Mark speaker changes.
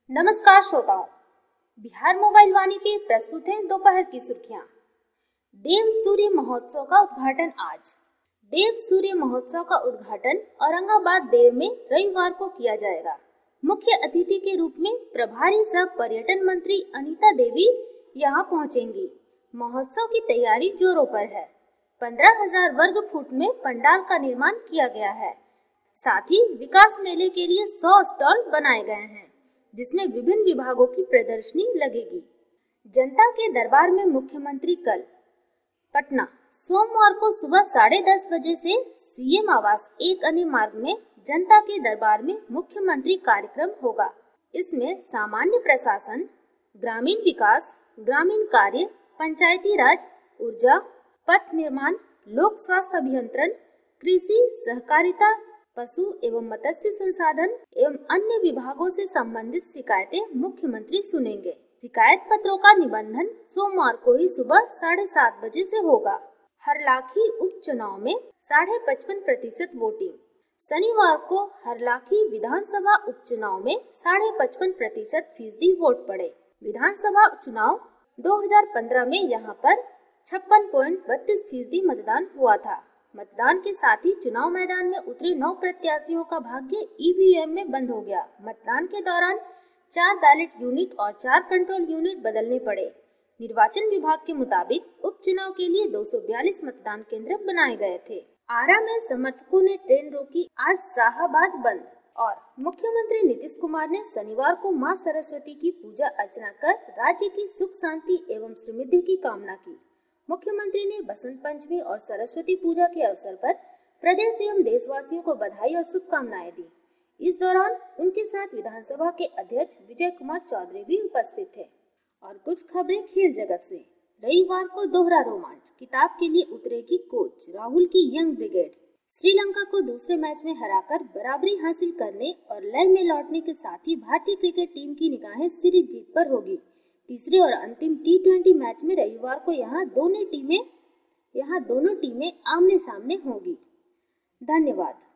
Speaker 1: नमस्कार श्रोताओं, बिहार मोबाइल वाणी पे प्रस्तुत है दोपहर की सुर्खियां। देव सूर्य महोत्सव का उद्घाटन आज। देव सूर्य महोत्सव का उद्घाटन औरंगाबाद देव में रविवार को किया जाएगा। मुख्य अतिथि के रूप में प्रभारी सह पर्यटन मंत्री अनीता देवी यहां पहुंचेंगी। महोत्सव की तैयारी जोरों पर है। 15,000 वर्ग फुट में पंडाल का निर्माण किया गया है। साथ ही विकास मेले के लिए 100 स्टॉल बनाए गए हैं, जिसमें विभिन्न विभागों की प्रदर्शनी लगेगी। जनता के दरबार में मुख्यमंत्री कल पटना सोमवार को सुबह 10:30 बजे से सीएम आवास 1 अन्य मार्ग में जनता के दरबार में मुख्यमंत्री कार्यक्रम होगा। इसमें सामान्य प्रशासन, ग्रामीण विकास, ग्रामीण कार्य, पंचायती राज, ऊर्जा, पथ निर्माण, लोक स्वास्थ्य अभियंत्रण, कृषि, सहकारिता, पशु एवं मत्स्य संसाधन एवं अन्य विभागों से संबंधित शिकायतें मुख्यमंत्री सुनेंगे। शिकायत पत्रों का निबंधन सोमवार को ही सुबह 7:30 बजे से होगा। हरलाखी उपचुनाव में 55% वोटिंग। शनिवार को हरलाखी विधानसभा उपचुनाव में 55% वोट पड़े। विधानसभा चुनाव 2015 में यहाँ पर 56.32% मतदान हुआ था। मतदान के साथ ही चुनाव मैदान में उतरे 9 प्रत्याशियों का भाग्य ईवीएम में बंद हो गया। मतदान के दौरान 4 बैलेट यूनिट और 4 कंट्रोल यूनिट बदलने पड़े। निर्वाचन विभाग के मुताबिक उपचुनाव के लिए 242 मतदान केंद्र बनाए गए थे। आरा में समर्थकों ने ट्रेन रोकी, आज शाहबाद बंद। और मुख्यमंत्री नीतीश कुमार ने शनिवार को मां सरस्वती की पूजा अर्चना कर राज्य की सुख शांति एवं समृद्धि की कामना की। मुख्यमंत्री ने बसंत पंचमी और सरस्वती पूजा के अवसर पर प्रदेश एवं देशवासियों को बधाई और शुभकामनाएं दी। इस दौरान उनके साथ विधानसभा के अध्यक्ष विजय कुमार चौधरी भी उपस्थित थे। और कुछ खबरें खेल जगत से। रविवार को दोहरा रोमांच, किताब के लिए उतरेगी कोच राहुल की यंग ब्रिगेड। श्रीलंका को दूसरे मैच में हराकर बराबरी हासिल करने और लय में लौटने के साथ ही भारतीय क्रिकेट टीम की निगाहें सीरीज जीत पर होगी। तीसरे और अंतिम T20 मैच में रविवार को यहाँ दोनों टीमें आमने सामने होंगी। धन्यवाद।